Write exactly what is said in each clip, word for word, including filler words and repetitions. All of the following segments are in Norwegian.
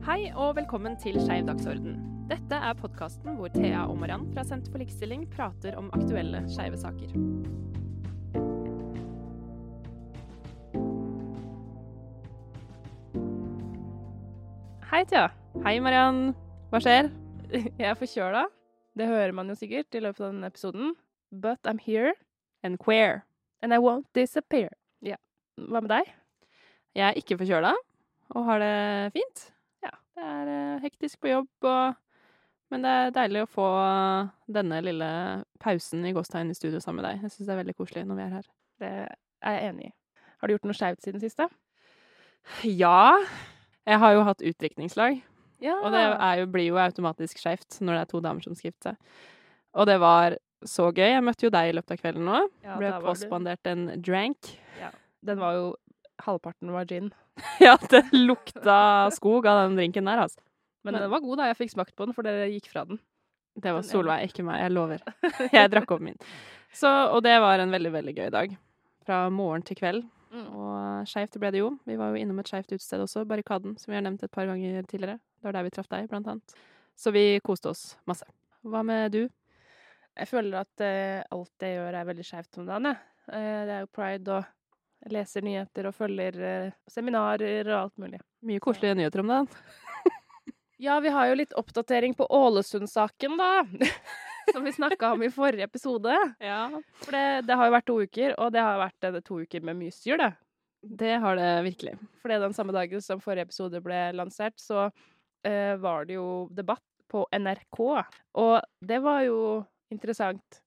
Hei og velkommen til Skeiv dagsorden. Dette er podcasten hvor Thea og Mariann fra Senter for likestilling prater om aktuelle skeive saker. Hei Thea. Hei Mariann. Hva skjer? Jeg er forkjøla. Det hører man jo sikkert i løpet av denne episoden. But I'm here. And queer. And I won't disappear. Ja. Hva med deg? Jeg er ikke forkjøla og har det fint. Ja. Det er uh, hektisk på jobb, og... men det er deilig å få denne lille pausen i gåstegn i studio sammen med deg. Jeg synes det er veldig koselig når vi er her. Det er jeg enig i. Har du gjort noe skjevt siden siste? Ja. Jeg har jo hatt utdrikningslag. Ja. Og det er jo, blir jo automatisk skjevt når det er to damer som skifter seg. Og det var så gøy. Jeg møtte jo deg i løpet av kvelden nå. Ja, ble da var påspandert en drank. Ja. Den var jo halvparten var gin. Ja, det lukta skog av den drinken der, altså. Men, Men den var god da jeg fikk smakt på den, for dere gikk fra den. Det var Den- Solveig, ikke meg. Jeg lover. Jeg drakk opp min. Så, og det var en veldig, veldig gøy dag. Fra morgen til kveld. Mm. Og skjevt ble det jo. Vi var jo innom et skjevt utested også, Barrikaden, som vi har nevnt et par ganger tidligere. Det var der vi traff deg, blant annet. Så vi koste oss masse. Hva med du? Jeg føler at eh, alt jeg gjør er veldig skjevt om dagen, jeg. Eh, det er jo pride, og jeg leser nyheter og følger eh, seminarer og alt mulig. Mye koselige nyheter om dagen. Ja, vi har jo litt oppdatering på Ålesund-saken, da. Som vi snakket om i forrige episode. Ja. For det, det har jo vært to uker, og det har vært eh, to uker med mye styr, det. Det har det virkelig. For det den samme dagen som forrige episode ble lansert, så eh, var det jo debatt på N R K. Og det var jo interessant.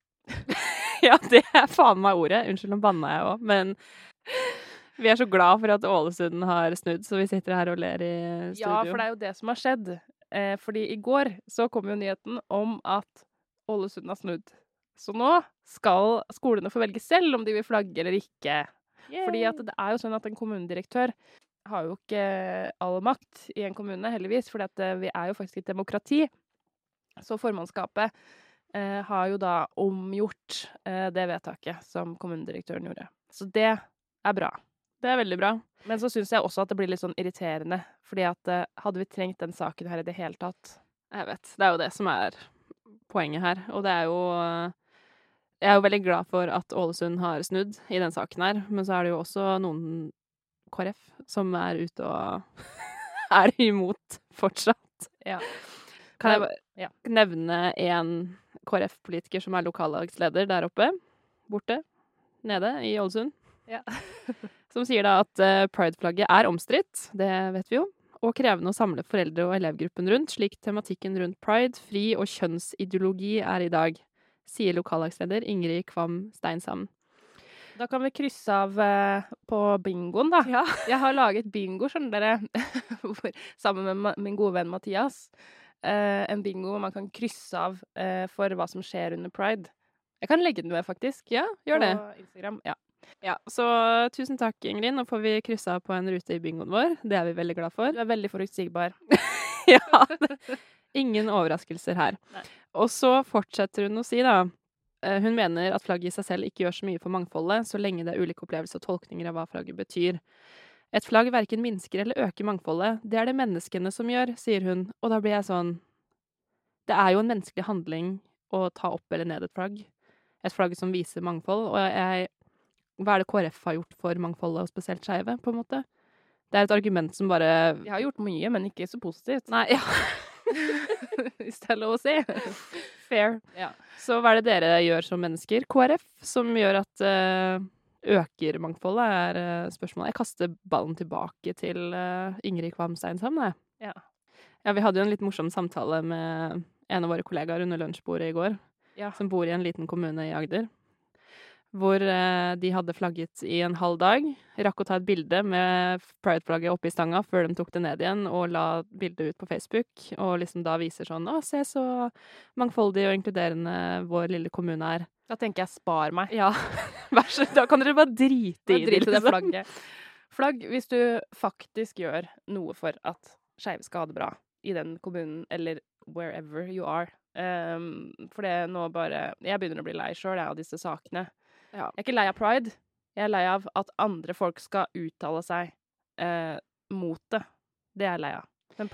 Ja, det er faen meg ordet. Unnskyld, nå banna jeg også. Men vi er så glad for at Ålesund har snudd, så vi sitter her og ler i studio. Ja, for det er jo det som har skjedd. Eh, fordi i går så kom jo nyheten om at Ålesund har snudd. Så nå skal skolene få velge selv om de vil flagge eller ikke. Fordi at det er jo sånn at en kommunedirektør har jo ikke all makt i en kommune, heldigvis, fordi at vi er jo faktisk et demokrati. Så formannskapet eh, har jo da omgjort eh, det vedtaket som kommunedirektøren gjorde. Så det er bra. Det er veldig bra. Men så synes jeg også at det blir litt sånn irriterende, fordi at eh, hadde vi trengt den saken her i det hele tatt? Jeg vet. Det er jo det som er poenget her. Og det er jo Jeg er jo veldig glad for at Ålesund har snudd i den saken her, men så er det jo også noen K R F som er ute og er imot fortsatt. Ja. Kan jeg bare Ja. nevne en K R F-politiker som er lokallagsleder der oppe, borte, nede i Ålesund, Ja. som sier da at uh, Pride-flagget er omstridt, det vet vi jo, og krevende å samle foreldre og elevgruppen rundt, slik tematikken rundt Pride, fri og kjønnsideologi er i dag, sier lokallagsleder Ingrid Kvam Steinsam. Da kan vi krysse av eh, på bingoen, da. Ja. Jeg har laget bingo, skjønner dere, hvor- sammen med ma- min gode venn Mathias. Eh, en bingo hvor man kan krysse av eh, for hva som skjer under Pride. Jeg kan legge den med, faktisk. Ja, gjør det. På Instagram, ja. Ja, så tusen takk, Ingrid. Nå får vi krysse av på en rute i bingoen vår. Det er vi veldig glad for. Du er veldig forutsigbar. Ja, det, ingen overraskelser her. Nei. Og så fortsetter hun å si da, eh, hun mener at flagget i seg selv ikke gjør så mye for mangfoldet, så lenge det er ulike opplevelser og tolkninger av hva flagget betyr. Et flagg hverken minsker eller øker mangfoldet, det er det menneskene som gjør, sier hun. Og da blir jeg sånn, det er jo en menneskelig handling å ta opp eller ned et flagg. Et flagg som viser mangfold, og jeg, hva er det K R F har gjort for mangfoldet, og spesielt skeive, på en måte? Det er et argument som bare... Jeg har gjort mye, men ikke så positivt. Nei, ja. Hvis det er lov å si. Fair. Ja. Så hva er det dere gjør som mennesker? K R F, som gjør at uh, øker mangfoldet, er uh, spørsmålet. Jeg kaster ballen tilbake til uh, Ingrid Kvam Steinsam, da. Ja. Ja, vi hadde jo en litt morsom samtale med en av våre kollegaer under lunsjbordet i går, Ja. som bor i en liten kommune i Agder, hvor uh, de hadde flagget i en halv dag, rakk å ta et bilde med Pride-flagget oppe i stanga før de tok det ned igjen, og la bildet ut på Facebook, og liksom da viser sånn, å, se så mangfoldig og inkluderende vår lille kommune er. Da tenker jeg, spar meg. Ja, vær så, da kan dere bare drite i det. Drit i det liksom. flagget. Flagg, hvis du faktisk gjør noe for at skeive skal ha det bra i den kommunen, eller wherever you are. Um, for det er nå bare... Jeg begynner å bli lei selv, jeg, av disse sakene. Ja. Jeg er ikke lei av Pride. Jeg er lei av at andre folk skal uttale seg eh, mot det. Det er jeg lei av. Men Pride,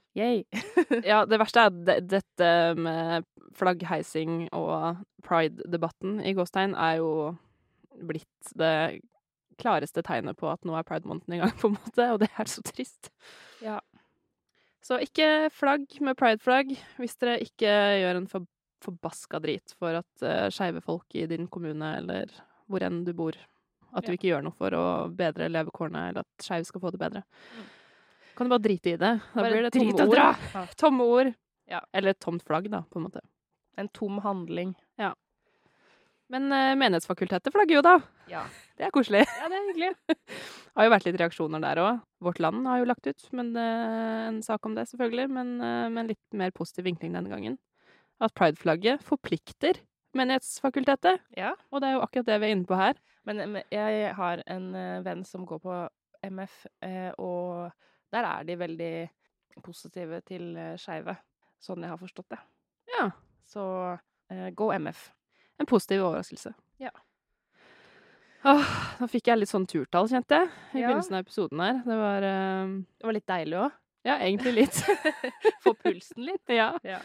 Yay! Ja, det verste er det, dette med flaggheising og pride-debatten i gåstegn er jo blitt det klareste tegnet på at nå er pride-måneden i gang, på en måte, og det er så trist. Ja. Så ikke flagg med pride-flagg hvis dere ikke gjør en for, forbaska drit for at uh, skeive folk i din kommune eller hvor enn du bor, at du Ja. ikke gjør noe for å bedre levekårene eller at skeive skal få det bedre. Kan du bare drite i det? Da Bare blir det drit tomme og ord. dra! Tomme ord. Ja. Eller et tomt flagg, da, på en måte. En tom handling. Men uh, Menighetsfakultetet flagger jo, da. Ja. Det er koselig. Ja, det er hyggelig. Det har jo vært litt reaksjoner der òg. Vårt Land har jo lagt ut men, uh, en sak om det, selvfølgelig, men uh, med en litt mer positiv vinkling denne gangen. At Pride-flagget forplikter Menighetsfakultetet. Ja. Og det er jo akkurat det vi er inne på her. Men, men jeg har en uh, venn som går på M F, uh, og der er de veldig positive til uh, skeive. Sånn jeg har forstått det. Ja. Så uh, gå M F. En positiv overraskelse. Ja. Åh, nå fikk jeg litt sånn turtall, kjente jeg, i Ja. begynnelsen av episoden her. Det var uh, Det var litt deilig òg. Ja, egentlig litt. Få pulsen litt. Ja. Ja.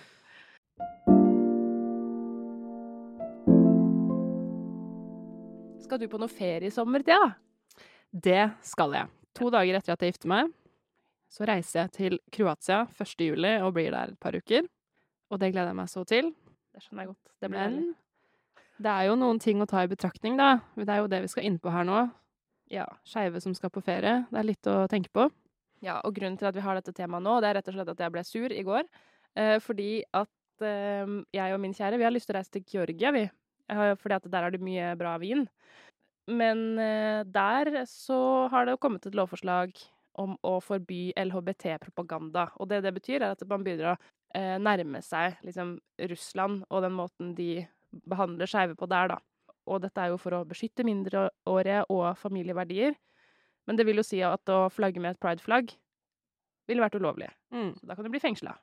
Skal du på noe ferie i sommer, Thea? Det skal jeg. To dager etter at jeg gifter meg, så reiser jeg til Kroatia første juli og blir der et par uker. Og det gleder jeg meg så til. Det skjønner jeg godt. Det blir Men deilig. det er jo noen ting å ta i betraktning, da. Det er jo det vi skal inn på her nå. Ja. Skeive som skal på ferie. Det er litt å tenke på. Ja, og grunnen til at vi har dette temaet nå, det er rett og slett at jeg ble sur i går. Eh, fordi at eh, jeg og min kjære, vi har lyst til å reise til Georgia, vi. Eh, fordi at der er det mye bra vin. Men eh, der så har det jo kommet et lovforslag om å forby L H B T-propaganda. Og det det betyr, er at man begynner å eh, nærme seg liksom, Russland og den måten de behandler skeive på der, da. Og dette er jo for å beskytte mindreårige og familieverdier. Men det vil jo si at å flagge med et pride-flagg ville vært ulovlig. Mm. Så da kan du bli fengsla.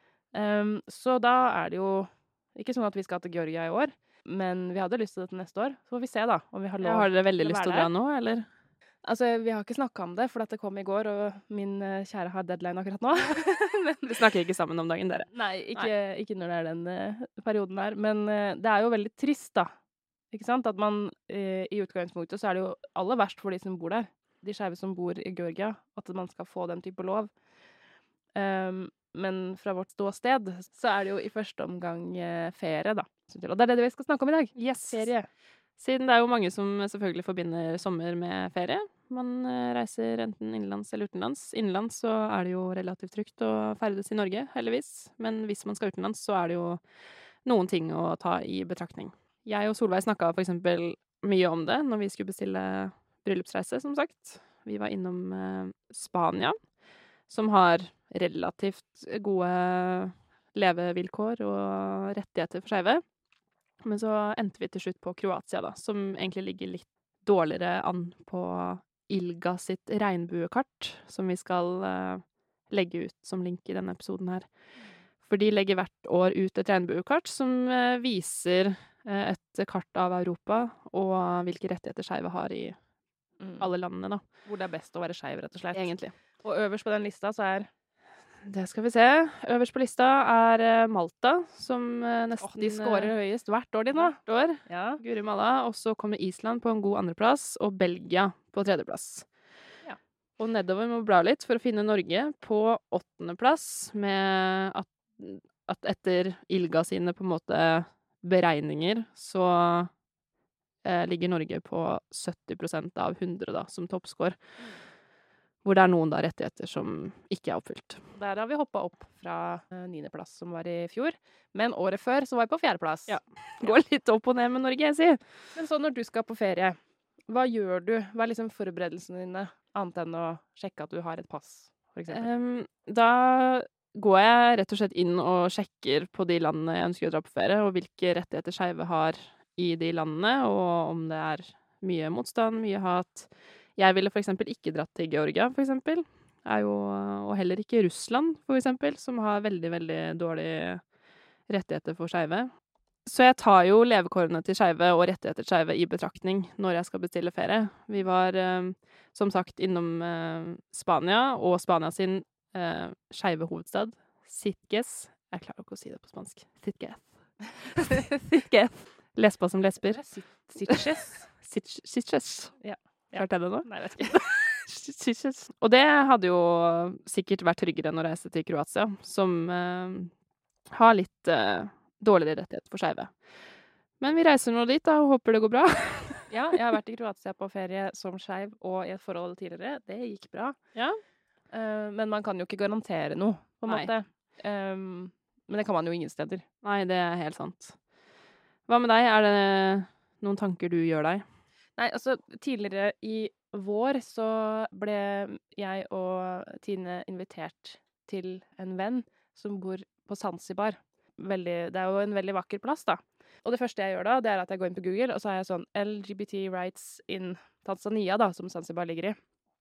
Um, så da er det jo ikke sånn at vi skal til Georgia i år, men vi hadde lyst til det til neste år. Så får vi se, da, om vi har lov. Ja, har dere veldig til å lyst til å være dra nå, eller? Altså, vi har ikke snakka om det, for at det kom i går, og min eh, kjære har deadline akkurat nå. Men, Dere snakker ikke sammen om dagen, dere? nei, ikke, ikke når det er den eh, perioden der. Men eh, det er jo veldig trist, da. Ikke sant? At man eh, i utgangspunktet så er det jo aller verst for de som bor der. De skeive som bor i Georgia. At man skal få den type lov. Um, men fra vårt ståsted så er det jo i første omgang eh, ferie, da. Og det er det vi skal snakke om i dag. Yes. Ferie. Siden det er jo mange som selvfølgelig forbinder sommer med ferie. Man eh, reiser enten innenlands eller utenlands. Innenlands så er det jo relativt trygt å ferdes i Norge, heldigvis. Men hvis man skal utenlands, så er det jo noen ting å ta i betraktning. Jeg og Solveig snakka for eksempel mye om det når vi skulle bestille bryllupsreise, som sagt. Vi var innom eh, Spania, som har relativt gode levevilkår og rettigheter for skeive. Men så endte vi til slutt på Kroatia, da, som egentlig ligger litt dårligere an på ILGA sitt regnbuekart, som vi skal uh, legge ut som link i denne episoden her. For de legger hvert år ut et regnbuekart som uh, viser uh, et kart av Europa og hvilke rettigheter skeive har i Mm. alle landene, da. Hvor det er best å være skeiv, rett og slett. Egentlig. Og øverst på den lista så er Det skal vi se. Øverst på lista er uh, Malta, som uh, nesten Åh, de scorer høyest hvert år, de nå. hvert år. Ja. Guri malla. Og så kommer Island på en god andreplass, og Belgia på tredjeplass. Ja. Og nedover må vi bla litt for å finne Norge på åttendeplass, med at, at etter ILGA sine på en måte beregninger, så eh, ligger Norge på sytti prosent av hundre da, som toppscore. Hvor det er noen da rettigheter som ikke er oppfylt. Der har vi hoppa opp fra uh, niendeplass, som var i fjor. Men året før så var vi på fjerdeplass. Ja. Går litt opp og ned med Norge, jeg sier. Men så når du skal på ferie, hva gjør du? Hva er liksom forberedelsene dine, annet enn å sjekke at du har et pass, for eksempel? Um, da går jeg rett og slett inn og sjekker på de landene jeg ønsker å dra på ferie, og hvilke rettigheter skeive har i de landene, og om det er mye motstand, mye hat. Jeg ville for eksempel ikke dratt til Georgia, for eksempel. Er jo, og heller ikke Russland, for eksempel, som har veldig, veldig dårlige rettigheter for skeive. Så jeg tar jo levekårene til skeive og rettigheter til skeive i betraktning når jeg skal bestille ferie. Vi var, eh, som sagt, innom eh, Spania, og Spania sin eh, skeive hovedstad, Sitges. Jeg klarer ikke å si det på spansk. Sitges. Sitges. Lesba som lesber. Sitges. Sitges. Sitges. Ja. Klarte jeg det nå? Nei, jeg vet ikke. Sitges. Og det hadde jo sikkert vært tryggere enn å reise til Kroatia, som eh, har litt eh, dårligere rettighet for skeive. Men vi reiser nå dit da, og håper det går bra. Ja, jeg har vært i Kroatia på ferie som skeiv og i et forhold tidligere. Det gikk bra. Ja. Uh, men man kan jo ikke garantere noe, på en Nei. måte. Um, men det kan man jo ingen steder. Nei, det er helt sant. Hva med deg? Er det noen tanker du gjør deg? Nei, altså, tidligere i vår så ble jeg og Tine invitert til en venn som bor på Zanzibar. Veldig, det er jo en veldig vakker plass, da. Og det første jeg gjør da, det er at jeg går inn på Google, og så har jeg sånn L G B T rights in Tanzania, da, som Zanzibar ligger i.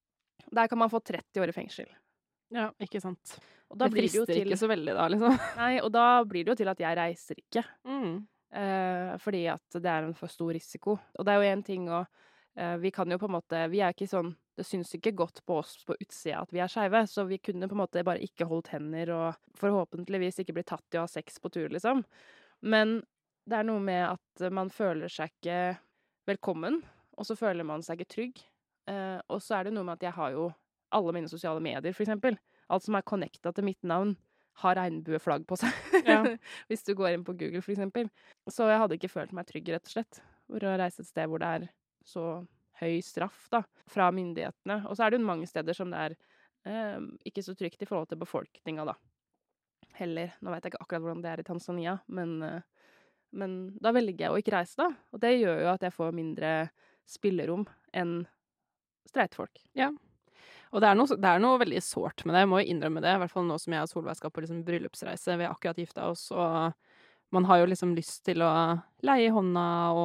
Der kan man få tretti år i fengsel. Ja, ikke sant. Og da det blir det jo frister til, ikke så veldig da, liksom. Nei, og da blir det jo til at jeg reiser ikke. Mm. Eh, fordi at det er en for stor risiko. Og det er jo en ting å eh, vi kan jo på en måte, vi er ikke sånn, det syns ikke godt på oss på utsida at vi er skeive, så vi kunne på en måte bare ikke holdt hender og forhåpentligvis ikke bli tatt i å ha sex på tur, liksom. Men det er noe med at man føler seg ikke velkommen, og så føler man seg ikke trygg. Eh, og så er det noe med at jeg har jo alle mine sosiale medier, for eksempel. Alt som er connecta til mitt navn, har regnbueflagg på seg. Ja. Hvis du går inn på Google, for eksempel. Så jeg hadde ikke følt meg trygg, rett og slett, for å reise et sted hvor det er så høy straff, da, fra myndighetene. Og så er det jo mange steder som det er eh, ikke så trygt i forhold til befolkninga, da. Heller. Nå vet jeg ikke akkurat hvordan det er i Tanzania, men eh, Men da velger jeg å ikke reise, da. Og det gjør jo at jeg får mindre spillerom enn streite folk. Ja. Og det er, noe, det er noe veldig sårt med det, jeg må jo innrømme det. I hvert fall nå som jeg og Solveig skal på liksom bryllupsreise. Vi har akkurat gifta oss, og man har jo liksom lyst til å leie i hånda,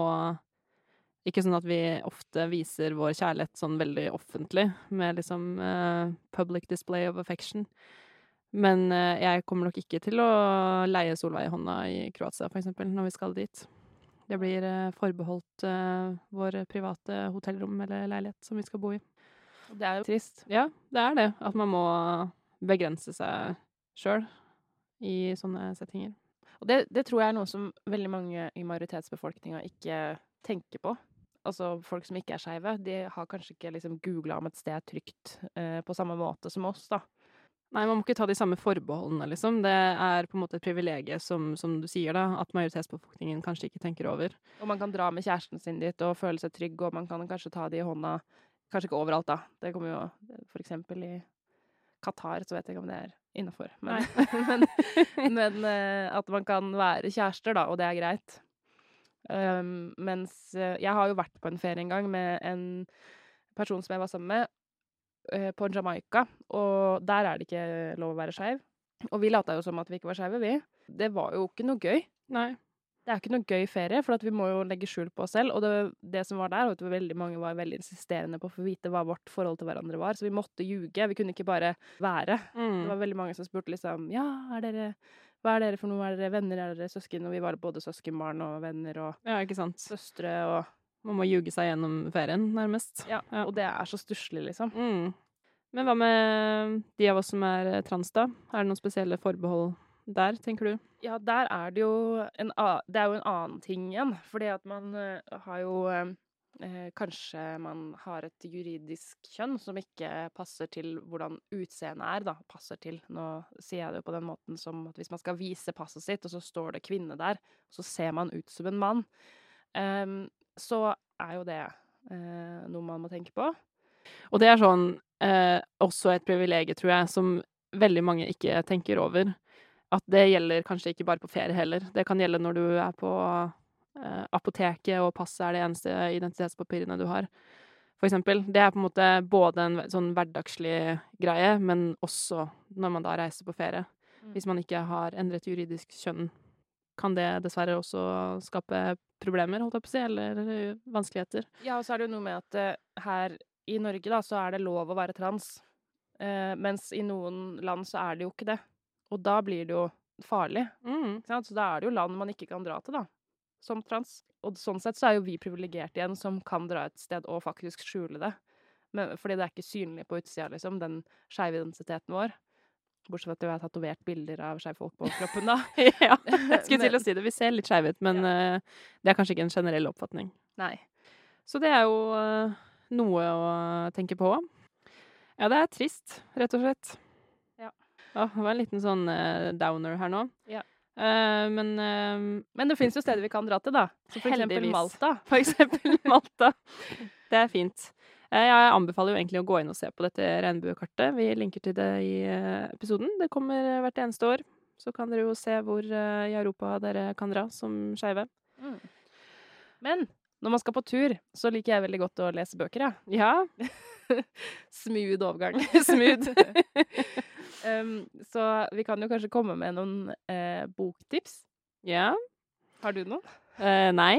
og ikke sånn at vi ofte viser vår kjærlighet sånn veldig offentlig, med liksom uh, public display of affection. Men uh, jeg kommer nok ikke til å leie Solveig i hånda i Kroatia, for eksempel, når vi skal dit. Det blir uh, forbeholdt uh, vår private hotellrom eller leilighet som vi skal bo i. Det er jo trist. Ja, det er det. At man må begrense seg sjøl i sånne settinger. Og det, det tror jeg er noe som veldig mange i majoritetsbefolkninga ikke tenker på. Altså folk som ikke er skeive, de har kanskje ikke liksom googla om et sted er trygt uh, på samme måte som oss, da. Nei, man må ikke ta de samme forbeholdene, liksom. Det er på en måte et privilegie, som, som du sier da, at majoritetsbefolkningen kanskje ikke tenker over. Og man kan dra med kjæresten sin dit og føle seg trygg, og man kan kanskje ta de i hånda. Kanskje ikke overalt, da. Det kommer jo, for eksempel i Qatar, så vet jeg ikke om det er innenfor. Men, men, men uh, at man kan være kjærester, da, og det er greit. Um, mens uh, jeg har jo vært på en ferie en gang med en person som jeg var sammen med, på Jamaica, og der er det ikke lov å være skeiv. Og vi lata jo som at vi ikke var skeive, vi. Det var jo ikke noe gøy. Nei. Det er ikke noe gøy ferie, for at vi må jo legge skjul på oss selv. Og det, det som var der, var at veldig mange var veldig insisterende på å få vite hva vårt forhold til hverandre var, så vi måtte ljuge. Vi kunne ikke bare være. Mm. Det var veldig mange som spurte liksom, ja, er dere, hva er dere for noe? Er dere venner? Er dere søsken? Og vi var både søskenbarn og venner og Ja, ikke sant. søstre og Man må ljuge seg gjennom ferien, nærmest. Ja, ja. Og det er så stusslig, liksom. Mm. Men hva med de av oss som er trans, da? Er det noen spesielle forbehold der, tenker du? Ja, der er det jo en, det er jo en annen ting igjen. Fordi at man uh, har jo uh, Kanskje man har et juridisk kjønn som ikke passer til hvordan utseendet er, da. Passer til. Nå sier jeg det jo på den måten som at hvis man skal vise passet sitt, og så står det kvinne der, så ser man ut som en mann. Um, så er jo det uh, noe man må tenke på. Og det er sånn eh, også et privilegie, tror jeg, som veldig mange ikke tenker over. At det gjelder kanskje ikke bare på ferie heller. Det kan gjelde når du er på eh, apoteket, og passet er det eneste identitetspapirene du har. For eksempel. Det er på en måte både en sånn hverdagslig greie, men også når man da reiser på ferie. Mm. Hvis man ikke har endret juridisk kjønn, kan det dessverre også skape problemer, holdt jeg på å si, eller vanskeligheter. Ja, og så er det jo noe med at uh, her i Norge da, så er det lov å være trans, uh, mens i noen land så er det jo ikke det. Og da blir det jo farlig. Mm. Ikke sant? Så da er det jo land man ikke kan dra til, da, som trans. Og sånn sett så er jo vi privilegert igjen som kan dra et sted og faktisk skjule det. Men, fordi det er ikke synlig på utsida, liksom, den skeive identiteten vår. Bortsett fra at vi har tatovert bilder av skeive folk på kroppen, da. Ja, jeg skulle til Men- å si det. Vi ser litt skeive ut, men eh, det er kanskje ikke en generell oppfatning. Nei. Så det er jo eh, noe å tenke på. Ja, det er trist, rett og slett. Ja. Åh, det var en liten sånn eh, downer her nå. Ja. Eh, men eh, Men det finnes jo steder vi kan dra til, da. Så for eksempel Heldigvis. Malta. for eksempel Malta. Det er fint. Eh, Jeg anbefaler jo egentlig å gå inn og se på dette regnbuekartet. Vi linker til det i eh, episoden. Det kommer eh, hvert eneste år. Så kan dere jo se hvor eh, i Europa dere kan dra som skeive. Mm. Men når man skal på tur, så liker jeg veldig godt å lese bøker, jeg. Ja, Smooth overgang. smooth. um, så vi kan jo kanskje komme med noen eh, boktips. Ja. Har du noen? Eh, nei.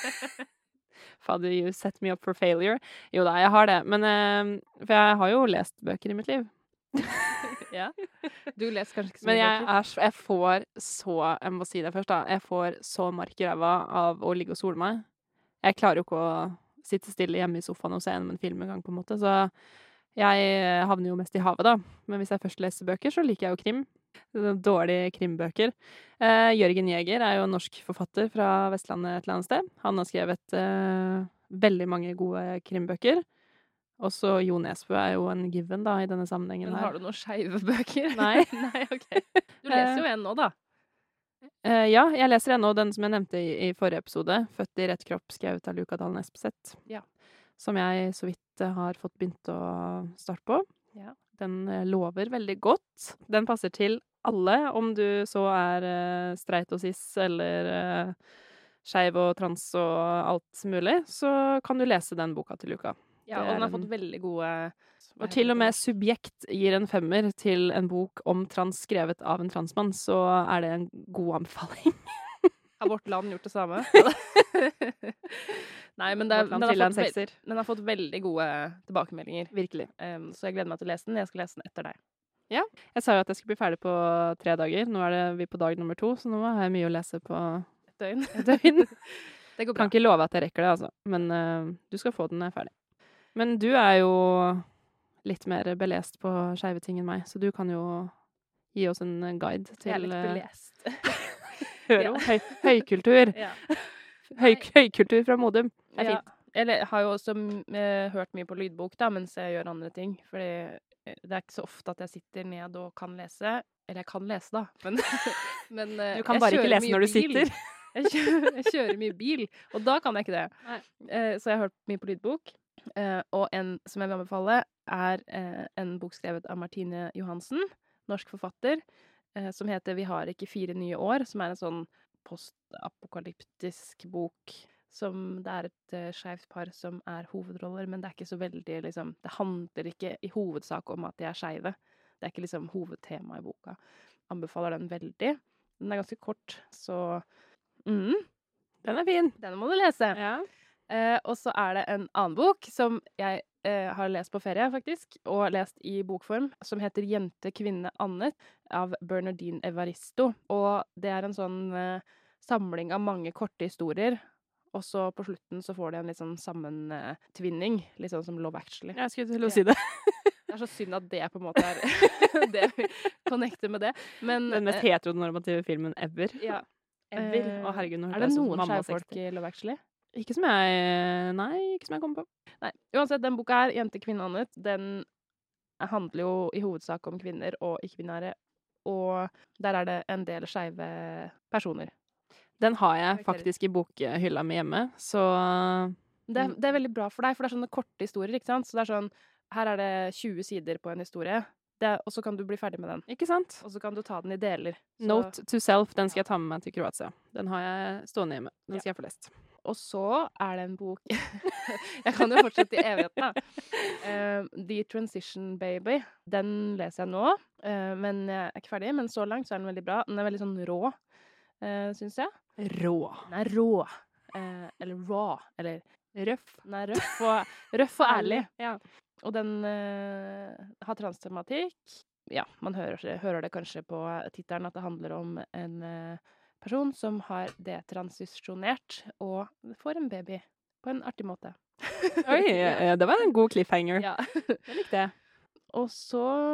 Father, you set me up for failure. Jo da, jeg har det. Men eh, For jeg har jo lest bøker i mitt liv. Ja. Du leser kanskje ikke så Men mye jeg, bøker? er, så- jeg får så Jeg må si det først, da. Jeg får så mark i ræva av å ligge og sole meg. Jeg klarer jo ikke å sitte stille hjemme i sofaen og se gjennom en film en gang, på en måte. Så jeg havner jo mest i havet, da. Men hvis jeg først leser bøker, så liker jeg jo krim. Dårlige krimbøker. Eh, Jørgen Jæger er jo en norsk forfatter fra Vestlandet et eller annet sted. Han har skrevet eh, veldig mange gode krimbøker. Også Jo Nesbø er jo en given, da, i denne sammenhengen Men her. har du noen skeive bøker? Nei. Nei, ok. Du leser jo en nå, da. Eh, ja, jeg leser ennå den som jeg nevnte i, i forrige episode. 'Født i rett kropp', skrevet av Luka Dahl Espeseth. Ja. Som jeg så vidt eh, har fått begynt å starte på. Ja. Den eh, lover veldig godt. Den passer til alle, om du så er eh, streit og cis eller uh, skeiv og trans og alt mulig, så kan du lese den boka til Luka. Ja, Det og er den har en- fått veldig gode hva Og heter til og det? med Subjekt gir en femmer til en bok om trans skrevet av en transmann, så er det en god anbefaling. Har Vårt Land gjort det samme? Nei, men det, Vårt Land den, har triller en fått, ve- sekser. den har fått veldig gode tilbakemeldinger. Virkelig. Um, så jeg gleder meg til å lese den. Jeg skal lese den etter deg. Jeg sa jo at jeg skulle bli ferdig på tre dager. Nå er det vi på dag nummer to, så nå har jeg mye å lese på Et døgn. et døgn. Det går bra. Kan ikke love at jeg rekker det, altså. Men eh, du skal få den når jeg er ferdig. Men du er jo litt mer belest på skeive ting enn meg, så du kan jo gi oss en guide til Jeg er litt eh, belest. Hør jo. Høy, høykultur. Ja. Høy, høykultur fra Modum. Det er Ja. fint. Eller jeg har jo også mm, eh, hørt mye på lydbok da, mens jeg gjør andre ting. Fordi eh, det er ikke så ofte at jeg sitter ned og kan lese. Eller jeg kan lese, da. Men, men eh, Du kan jeg bare ikke kjører lese mye når du bil. sitter. Jeg kjører, jeg kjører mye bil, og da kan jeg ikke det. Nei. Eh, så jeg har hørt mye på lydbok. Eh, og en som jeg vil anbefale, er eh, en bok skrevet av Martine Johansen, norsk forfatter, eh, som heter 'Vi har ikke fire nye år', som er en sånn postapokalyptisk bok. Som det er et uh, skeivt par som er hovedroller, men det er ikke så veldig liksom Det handler ikke i hovedsak om at de er skeive. Det er ikke liksom hovedtema i boka. Anbefaler den veldig. Den er ganske kort, så mm, Den er fin. den må du lese. Ja. Eh, og så er det en annen bok som jeg eh, har lest på ferie, faktisk, og lest i bokform, som heter 'Jente, kvinne, annet' av Bernardine Evaristo. Og det er en sånn eh, samling av mange korte historier. Og så på slutten så får de en litt sånn sammentvinning, litt sånn som Love Actually. Jeg skulle til å si det. Det er så synd at det på en måte er det vi connecter med det. Men Den mest eh, heteronormative filmen ever. ja. Ever. Eh, Å, herregud, nå er hørte det jeg sånn noen mamma skeive folk seksti. i Love Actually? Ikke som jeg Nei, ikke som jeg kommer på. Nei, uansett, den boka her, 'Jente, kvinne, annet', den handler jo i hovedsak om kvinner og ikke-binære, og der er det en del skeive personer. Den har jeg Karakterer. faktisk i bokhylla mi hjemme, så Det, er- det er veldig bra for deg, for det er sånne korte historier, ikke sant? Så det er sånn, her er det tjue sider på en historie, det, er- og så kan du bli ferdig med den. Ikke sant? Og så kan du ta den i deler. Så, Note to self, den skal jeg ta med meg til Kroatia. Den har jeg stående hjemme. Den Ja. skal jeg få lest. Og så er det en bok Jeg kan jo fortsette i evigheten, da. Eh, The Transition Baby. Den leser jeg nå, eh, men jeg er ikke ferdig. Men så langt så er den veldig bra. Den er veldig sånn rå, uh, syns jeg. Rå. Den er rå. Eh, eller raw. Eller Røff. den er røff og, røff og ærlig. Ja. Og den eh, har transtematikk. Ja, man hører, hører det kanskje på tittelen at det handler om en eh, person som har detransisjonert og får en baby på en artig måte. Oi, eh, det var en god cliffhanger. Ja. Det likte jeg. Og så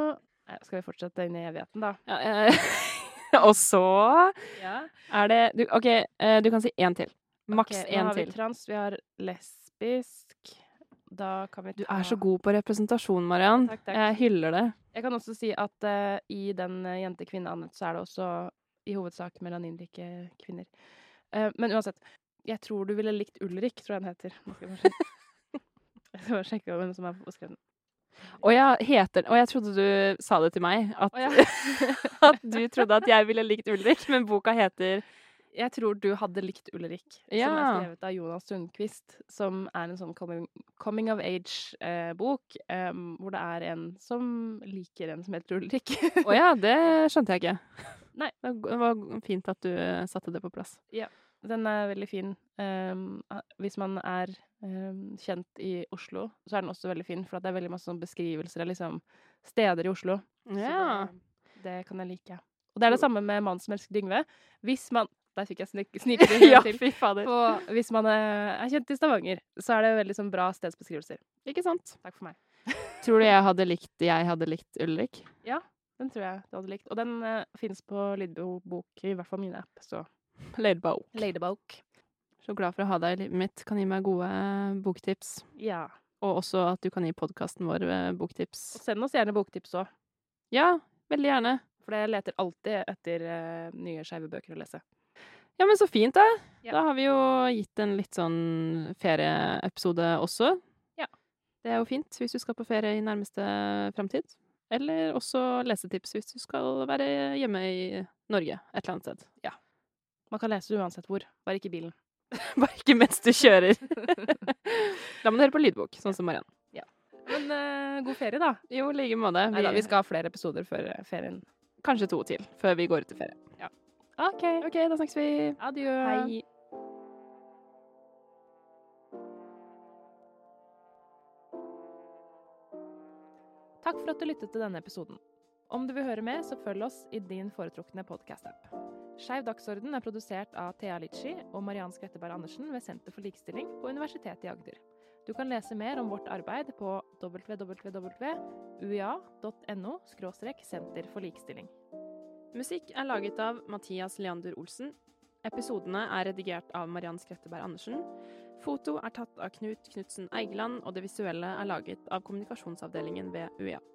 Nei, skal vi fortsette inn i evigheten, da? Ja, eh, og så Ja. er det du, OK, eh, du kan si én til. Maks Ok, nå én har vi til. trans, vi har lesbisk. Da kan vi ta Du er så god på representasjon, Mariann. Takk, takk. Jeg hyller det. Jeg kan også si at eh, i den uh, jente-kvinne-annet så er det også i hovedsak melaninrike kvinner. Eh, men uansett, jeg tror du ville likt Ulrik, tror jeg den heter. Nå skal jeg bare sjekke, jeg skal bare sjekke hvem som har skrevet den. Og jeg heter Og jeg trodde du sa det til meg, at, Å, ja. at du trodde at jeg ville likt Ulrik, men boka heter Jeg tror du hadde likt Ulrik, som er Ja. skrevet av Jonas Sundquist, som er en sånn coming, coming of age-bok, hvor det er en som liker en som heter Ulrik. Å ja, det skjønte jeg ikke. Nei. Det var fint at du eh, satte det på plass. Den er veldig fin. Um, hvis man er um, kjent i Oslo, så er den også veldig fin, for at det er veldig masse sånn beskrivelser av liksom steder i Oslo. Ja. Så det, det kan jeg like. Og det er det samme med Mannen som elsker Yngve. Hvis man Der fikk jeg snik sniket det Ja, til. fy fader. Og hvis man er, er kjent i Stavanger, så er det veldig sånn bra stedsbeskrivelser. Ikke sant? Takk for meg. Tror du jeg hadde likt Jeg hadde likt Ulrik? Den tror jeg du hadde likt. Og den uh, finnes på lydbok, i hvert fall min app. Så Ladybok. Ladybok. Så glad for å ha deg i livet mitt. Kan gi meg gode eh, boktips. Ja. Og også at du kan gi podkasten vår eh, boktips. Og send oss gjerne boktips òg. Ja, veldig gjerne. For jeg leter alltid etter uh, nye skeive bøker å lese. Ja, men så fint, da. Ja. Da har vi jo gitt en litt sånn ferieepisode også. Ja. Det er jo fint hvis du skal på ferie i nærmeste fremtid. Eller også lesetips hvis du skal være hjemme i Norge et eller annet sted. Ja. Man kan lese uansett hvor, bare ikke i bilen. Bare ikke mens du kjører. Da må du høre på lydbok, sånn som Mariann. Men uh, god ferie, da. Jo, i like måte. Neida, vi skal ha flere episoder før uh, ferien. Kanskje to til, før vi går ut i ferie. OK. OK, da snakkes vi. Adjø. Hei. Takk for at du lyttet til denne episoden. Om du vil høre mer, så følg oss i din foretrukne podcast-app. Skeiv dagsorden er produsert av Thea Litchi og Mariann Skretteberg Andersen ved Senter for likestilling på Universitetet i Agder. Du kan lese mer om vårt arbeid på w w w punktum u i a punktum n o skråstrek senter for likestilling. Musikk er laget av Mathias Leander Olsen. Episodene er redigert av Mariann Skretteberg Andersen. Foto er tatt av Knut Knutsen Eigeland, og det visuelle er laget av kommunikasjonsavdelingen ved U i A.